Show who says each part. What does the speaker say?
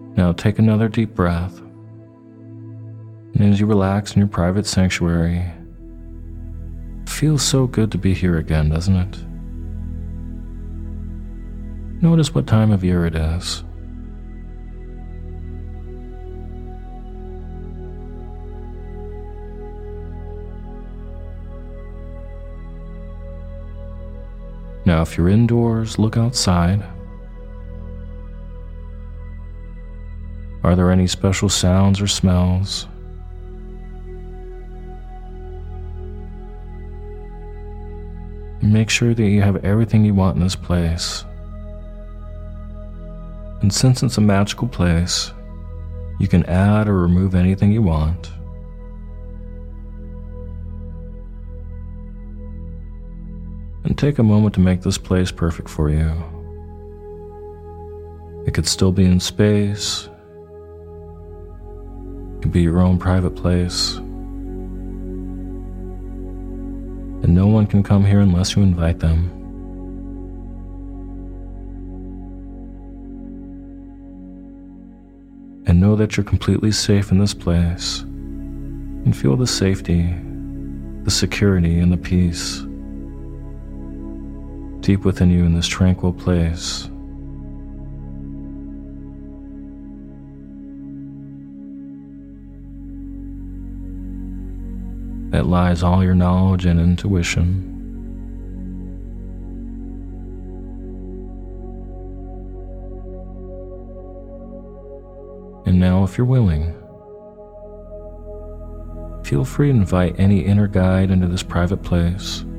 Speaker 1: Now take another deep breath. And as you relax in your private sanctuary, it feels so good to be here again, doesn't it? Notice what time of year it is. Now, if you're indoors, look outside. Are there any special sounds or smells? And make sure that you have everything you want in this place. And since it's a magical place, you can add or remove anything you want. And take a moment to make this place perfect for you. It could still be in space. It could be your own private place. And no one can come here unless you invite them. And know that you're completely safe in this place. And feel the safety, the security, and the peace deep within you in this tranquil place. That lies all your knowledge and intuition. And now, if you're willing, feel free to invite any inner guide into this private place.